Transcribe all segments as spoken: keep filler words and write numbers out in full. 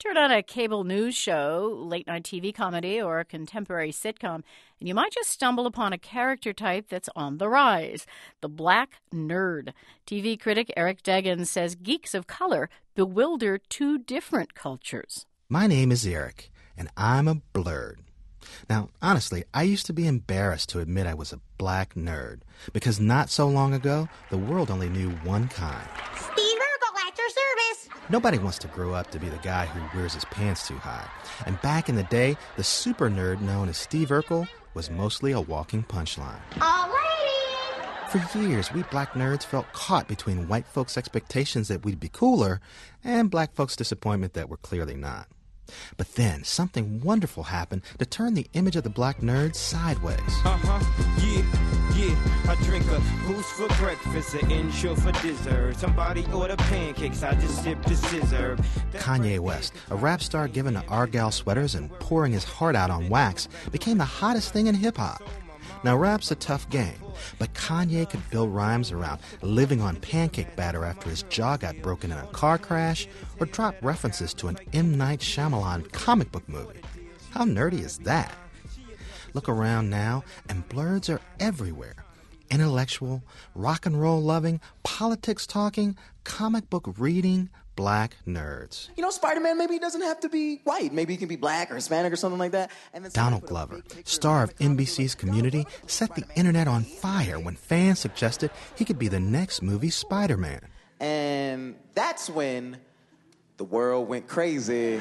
Turn on a cable news show, late-night T V comedy, or a contemporary sitcom, and you might just stumble upon a character type that's on the rise, the black nerd. T V critic Eric Deggans says geeks of color bewilder two different cultures. My name is Eric, and I'm a blurred. Now, honestly, I used to be embarrassed to admit I was a black nerd, because not so long ago, the world only knew one kind. Steve Urkel at your service. Nobody wants to grow up to be the guy who wears his pants too high. And back in the day, the super nerd known as Steve Urkel was mostly a walking punchline. Alrighty. For years, we black nerds felt caught between white folks' expectations that we'd be cooler and black folks' disappointment that we're clearly not. But then, something wonderful happened to turn the image of the black nerd sideways. Uh-huh, yeah, yeah. I drink a boost for breakfast, an intro for dessert. Somebody order pancakes, I just sip the scissor. Kanye West, a rap star given to Argyle sweaters and pouring his heart out on wax, became the hottest thing in hip-hop. Now, rap's a tough game, but Kanye could build rhymes around living on pancake batter after his jaw got broken in a car crash, or drop references to an M. Night Shyamalan comic book movie. How nerdy is that? Look around now, and blurs are everywhere. Intellectual, rock and roll loving, politics talking, comic book reading, black nerds. You know, Spider-Man, maybe he doesn't have to be white. Maybe he can be black or Hispanic or something like that. And then Donald Glover, star of N B C's Community, set the internet on fire when fans suggested he could be the next movie Spider-Man. And that's when the world went crazy.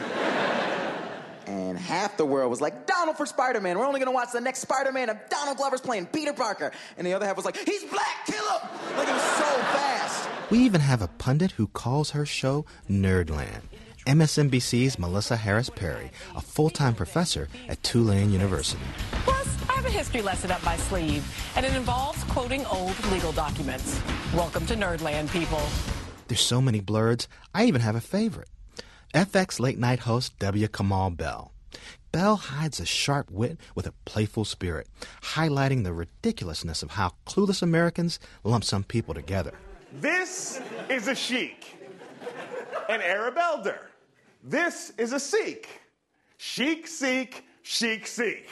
And half the world was like, Donald for Spider-Man. We're only going to watch the next Spider-Man if Donald Glover's playing Peter Parker. And the other half was like, he's black, kill him! Like, it was so fast. We even have a pundit who calls her show Nerdland. M S N B C's Melissa Harris Perry, a full-time professor at Tulane University. Plus, I have a history lesson up my sleeve, and it involves quoting old legal documents. Welcome to Nerdland, people. There's so many blurs, I even have a favorite. F X late-night host W. Kamau Bell. Bell hides a sharp wit with a playful spirit, highlighting the ridiculousness of how clueless Americans lump some people together. This is a Sheik, an Arab elder. This is a Sikh. Sheik, Sikh, Sheik, Sikh.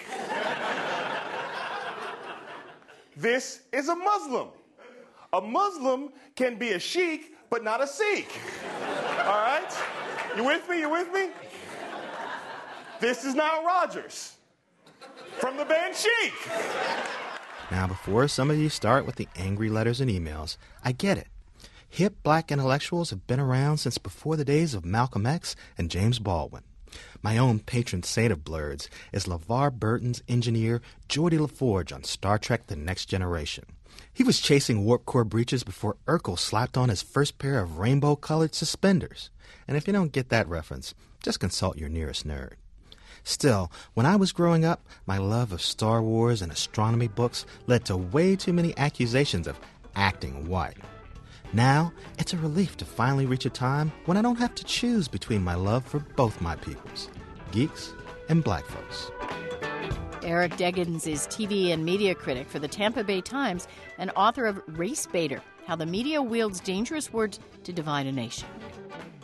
This is a Muslim. A Muslim can be a Sheik, but not a Sikh. All right? You with me? You with me? This is Nile Rodgers from the band Chic. Now, before some of you start with the angry letters and emails, I get it. Hip black intellectuals have been around since before the days of Malcolm X and James Baldwin. My own patron saint of blurs is LeVar Burton's engineer Geordi LaForge on Star Trek The Next Generation. He was chasing warp core breaches before Urkel slapped on his first pair of rainbow-colored suspenders. And if you don't get that reference, just consult your nearest nerd. Still, when I was growing up, my love of Star Wars and astronomy books led to way too many accusations of acting white. Now, it's a relief to finally reach a time when I don't have to choose between my love for both my peoples, geeks and black folks. Eric Deggans is T V and media critic for the Tampa Bay Times and author of Race Baiter, How the Media Wields Dangerous Words to Divide a Nation.